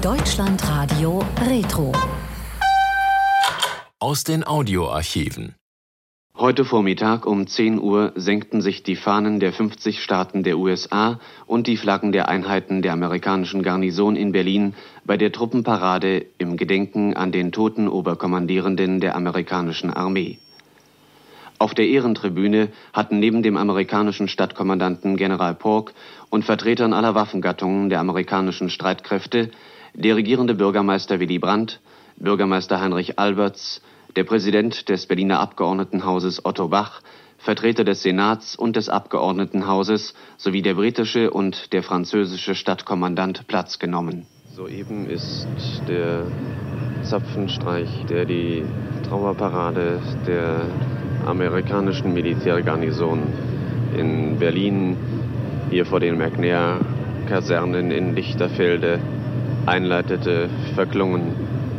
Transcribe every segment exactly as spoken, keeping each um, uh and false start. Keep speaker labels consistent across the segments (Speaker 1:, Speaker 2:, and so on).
Speaker 1: Deutschlandradio Retro.
Speaker 2: Aus den Audioarchiven.
Speaker 3: Heute Vormittag um zehn Uhr senkten sich die Fahnen der fünfzig Staaten der U S A und die Flaggen der Einheiten der amerikanischen Garnison in Berlin bei der Truppenparade im Gedenken an den toten Oberkommandierenden der amerikanischen Armee. Auf der Ehrentribüne hatten neben dem amerikanischen Stadtkommandanten General Polk und Vertretern aller Waffengattungen der amerikanischen Streitkräfte der regierende Bürgermeister Willy Brandt, Bürgermeister Heinrich Albertz, der Präsident des Berliner Abgeordnetenhauses Otto Bach, Vertreter des Senats und des Abgeordnetenhauses sowie der britische und der französische Stadtkommandant Platz genommen. Soeben ist der Zapfenstreich, der die Trauerparade der amerikanischen Militärgarnison in Berlin, hier vor den McNair-Kasernen in Lichterfelde, einleitete, verklungen.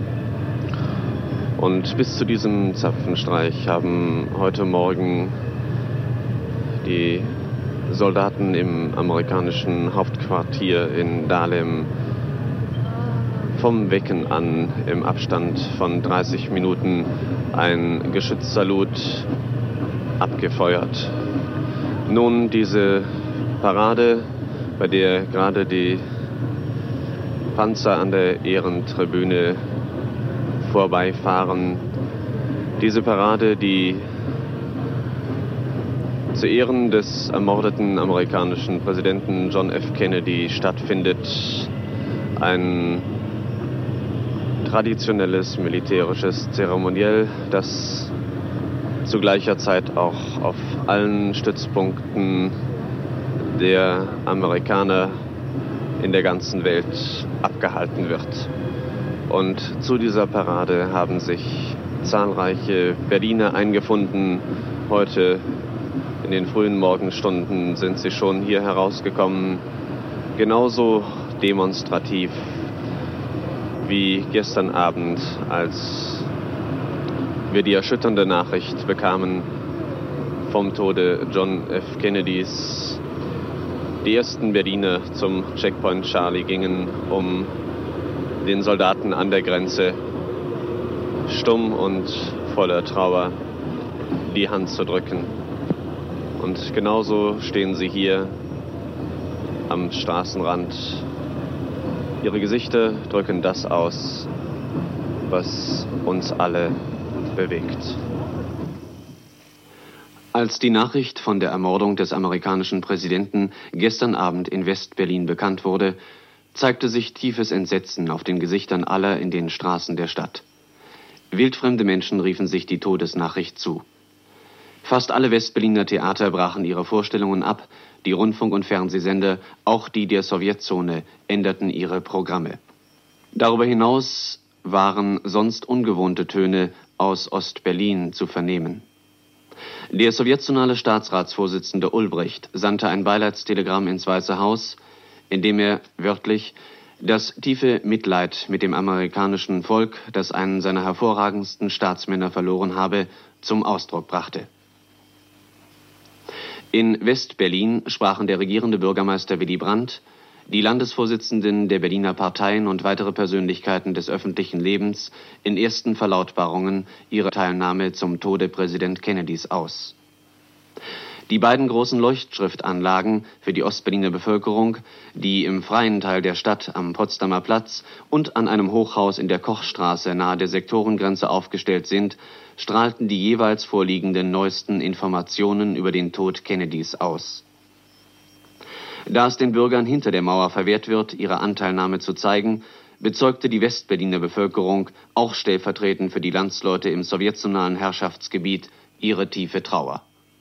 Speaker 3: Und bis zu diesem Zapfenstreich haben heute Morgen die Soldaten im amerikanischen Hauptquartier in Dahlem vom Wecken an im Abstand von dreißig Minuten ein Geschützsalut abgefeuert. Nun diese Parade, bei der gerade die Panzer an der Ehrentribüne vorbeifahren. Diese Parade, die zu Ehren des ermordeten amerikanischen Präsidenten John F. Kennedy stattfindet. Ein traditionelles militärisches Zeremoniell, das zu gleicher Zeit auch auf allen Stützpunkten der Amerikaner in der ganzen Welt abgehalten wird. Und zu dieser Parade haben sich zahlreiche Berliner eingefunden. Heute in den frühen Morgenstunden sind sie schon hier herausgekommen. Genauso demonstrativ wie gestern Abend, als wir die erschütternde Nachricht bekamen vom Tode John F. Kennedys. Die ersten Berliner zum Checkpoint Charlie gingen, um den Soldaten an der Grenze stumm und voller Trauer die Hand zu drücken. Und genauso stehen sie hier am Straßenrand. Ihre Gesichter drücken das aus, was uns alle bewegt. Als die Nachricht von der Ermordung des amerikanischen Präsidenten gestern Abend in West-Berlin bekannt wurde, zeigte sich tiefes Entsetzen auf den Gesichtern aller in den Straßen der Stadt. Wildfremde Menschen riefen sich die Todesnachricht zu. Fast alle Westberliner Theater brachen ihre Vorstellungen ab, die Rundfunk- und Fernsehsender, auch die der Sowjetzone, änderten ihre Programme. Darüber hinaus waren sonst ungewohnte Töne aus Ostberlin zu vernehmen. Der sowjetzonale Staatsratsvorsitzende Ulbricht sandte ein Beileidstelegramm ins Weiße Haus, in dem er wörtlich das tiefe Mitleid mit dem amerikanischen Volk, das einen seiner hervorragendsten Staatsmänner verloren habe, zum Ausdruck brachte. In West-Berlin sprachen der regierende Bürgermeister Willy Brandt, die Landesvorsitzenden der Berliner Parteien und weitere Persönlichkeiten des öffentlichen Lebens in ersten Verlautbarungen ihre Teilnahme zum Tode Präsident Kennedys aus. Die beiden großen Leuchtschriftanlagen für die Ostberliner Bevölkerung, die im freien Teil der Stadt am Potsdamer Platz und an einem Hochhaus in der Kochstraße nahe der Sektorengrenze aufgestellt sind, strahlten die jeweils vorliegenden neuesten Informationen über den Tod Kennedys aus. Da es den Bürgern hinter der Mauer verwehrt wird, ihre Anteilnahme zu zeigen, bezeugte die Westberliner Bevölkerung, auch stellvertretend für die Landsleute im sowjetzonalen Herrschaftsgebiet, ihre tiefe Trauer.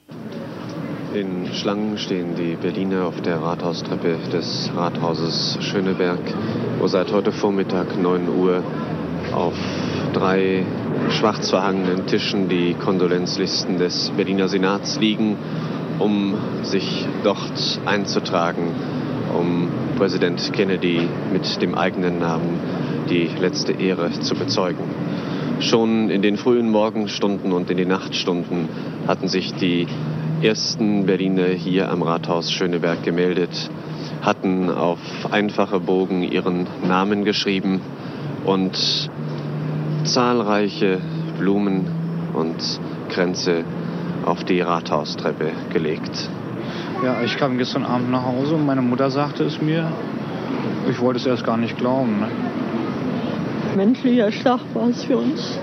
Speaker 3: In Schlangen stehen die Berliner auf der Rathaustreppe des Rathauses Schöneberg, wo seit heute Vormittag neun Uhr auf drei schwarz verhangenen Tischen die Kondolenzlisten des Berliner Senats liegen, um sich dort einzutragen, um Präsident Kennedy mit dem eigenen Namen die letzte Ehre zu bezeugen. Schon in den frühen Morgenstunden und in den Nachtstunden hatten sich die ersten Berliner hier am Rathaus Schöneberg gemeldet, hatten auf einfache Bogen ihren Namen geschrieben und zahlreiche Blumen und Kränze auf die Rathaustreppe gelegt.
Speaker 1: Ja, ich kam gestern Abend nach Hause und meine Mutter sagte es mir. Ich wollte es erst gar nicht glauben. Ne?
Speaker 4: Menschlicher Schlag war es für uns.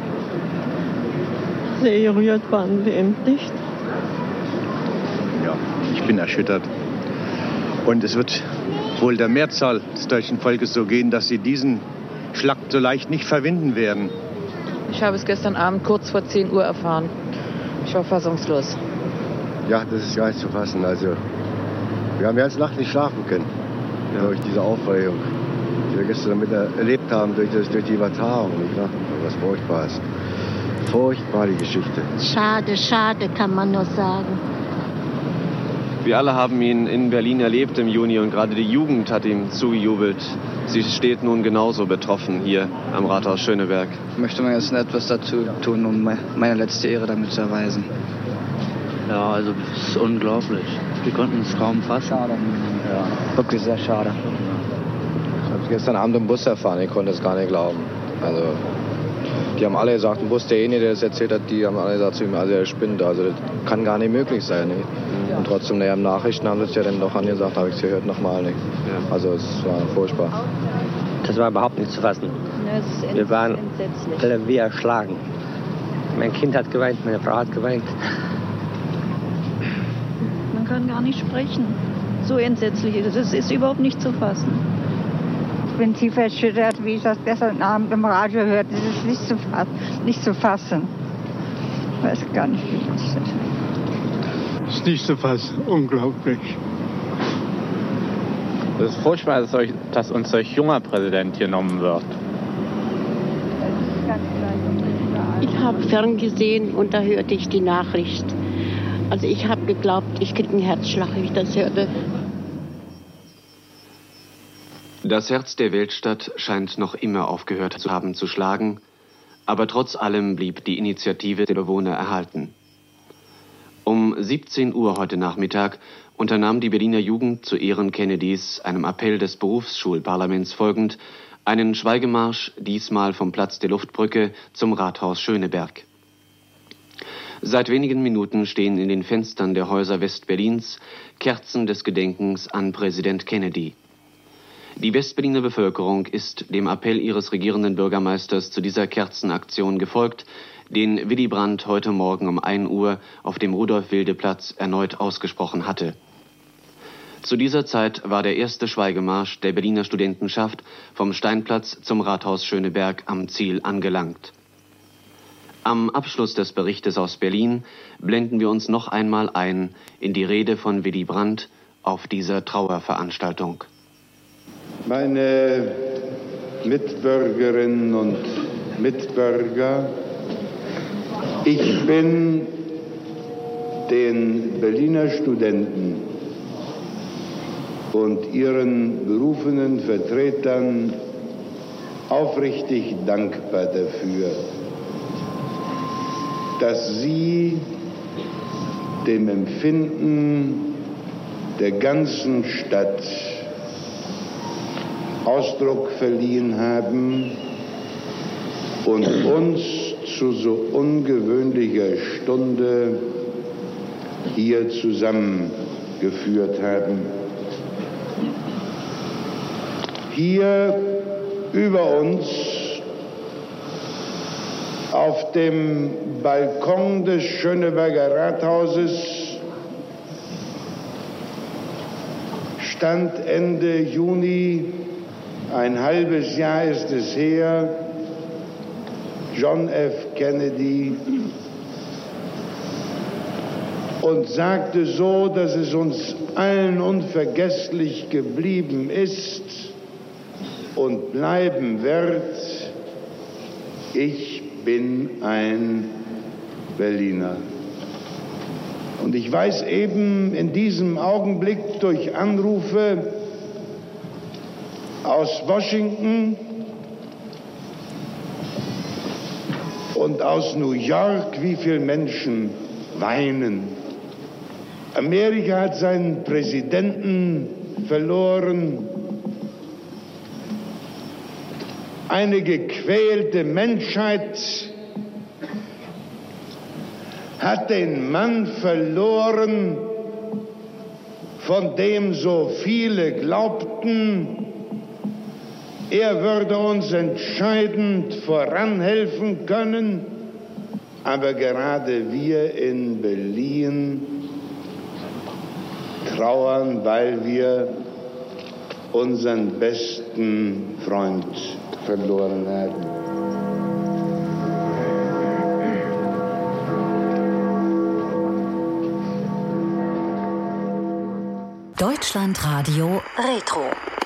Speaker 4: Sehr gerührt waren wir eben nicht.
Speaker 5: Ja, ich bin erschüttert. Und es wird wohl der Mehrzahl des deutschen Volkes so gehen, dass sie diesen Schlag so leicht nicht verwinden werden.
Speaker 6: Ich habe es gestern Abend kurz vor zehn Uhr erfahren. Ich war fassungslos.
Speaker 7: Ja, das ist gar nicht zu fassen. Also, wir haben ganz Nacht nicht schlafen können. Ja. Durch diese Aufregung, die wir gestern damit erlebt haben, durch, das, durch die Übertragung. Nicht wahr? Was furchtbar ist. Furchtbar die Geschichte.
Speaker 8: Schade, schade, kann man nur sagen.
Speaker 3: Wir alle haben ihn in Berlin erlebt im Juni und gerade die Jugend hat ihm zugejubelt. Sie steht nun genauso betroffen hier am Rathaus Schöneberg.
Speaker 1: Ich möchte mal jetzt etwas dazu tun, um meine letzte Ehre damit zu erweisen.
Speaker 9: Ja, also es ist unglaublich. Wir konnten es kaum fassen.
Speaker 1: Schade. Ja, wirklich sehr schade.
Speaker 10: Ich habe gestern Abend im Bus erfahren, ich konnte es gar nicht glauben. Also, die haben alle gesagt, im Bus, derjenige, der das erzählt hat, die haben alle gesagt zu ihm, also er spinnt, also das kann gar nicht möglich sein. Nicht? Und trotzdem, naja, im Nachrichten haben sie es ja dann doch angesagt, habe ich es gehört, nochmal nicht. Ja. Also es war furchtbar.
Speaker 9: Das war überhaupt nicht zu fassen.
Speaker 4: Ja,
Speaker 9: wir waren
Speaker 4: entsetzlich.
Speaker 9: alle wie erschlagen. Mein Kind hat geweint, meine Frau hat geweint.
Speaker 4: Man kann gar nicht sprechen. So entsetzlich ist es. Es ist überhaupt nicht zu fassen.
Speaker 8: Ich bin tief erschüttert, wie ich das gestern Abend im Radio hörte. Es ist nicht zu fassen. Nicht zu fassen. Ich weiß gar nicht, wie das ist.
Speaker 11: Es ist nicht zu fassen. Unglaublich.
Speaker 12: Es ist furchtbar, dass, euch, dass uns solch junger Präsident genommen wird.
Speaker 13: Ich habe ferngesehen und da hörte ich die Nachricht. Also ich habe geglaubt, ich kriege einen Herzschlag, wie ich das hörte.
Speaker 3: Das Herz der Weltstadt scheint noch immer aufgehört zu haben zu schlagen, aber trotz allem blieb die Initiative der Bewohner erhalten. Um siebzehn Uhr heute Nachmittag unternahm die Berliner Jugend zu Ehren Kennedys, einem Appell des Berufsschulparlaments folgend, einen Schweigemarsch, diesmal vom Platz der Luftbrücke zum Rathaus Schöneberg. Seit wenigen Minuten stehen in den Fenstern der Häuser Westberlins Kerzen des Gedenkens an Präsident Kennedy. Die Westberliner Bevölkerung ist dem Appell ihres regierenden Bürgermeisters zu dieser Kerzenaktion gefolgt, den Willy Brandt heute Morgen um ein Uhr auf dem Rudolf-Wilde-Platz erneut ausgesprochen hatte. Zu dieser Zeit war der erste Schweigemarsch der Berliner Studentenschaft vom Steinplatz zum Rathaus Schöneberg am Ziel angelangt. Am Abschluss des Berichtes aus Berlin blenden wir uns noch einmal ein in die Rede von Willy Brandt auf dieser Trauerveranstaltung.
Speaker 14: Meine Mitbürgerinnen und Mitbürger, ich bin den Berliner Studenten und ihren berufenen Vertretern aufrichtig dankbar dafür, dass sie dem Empfinden der ganzen Stadt Ausdruck verliehen haben und uns zu so ungewöhnlicher Stunde hier zusammengeführt haben. Hier über uns auf dem Balkon des Schöneberger Rathauses stand Ende Juni, ein halbes Jahr ist es her, John F. Kennedy und sagte so, dass es uns allen unvergesslich geblieben ist und bleiben wird: Ich bin ein Berliner. Und ich weiß eben in diesem Augenblick durch Anrufe aus Washington und aus New York, wie viele Menschen weinen. Amerika hat seinen Präsidenten verloren. Eine gequälte Menschheit hat den Mann verloren, von dem so viele glaubten, er würde uns entscheidend voranhelfen können. Aber gerade wir in Berlin trauern, weil wir unseren besten Freund verloren haben.
Speaker 15: Deutschlandradio Retro.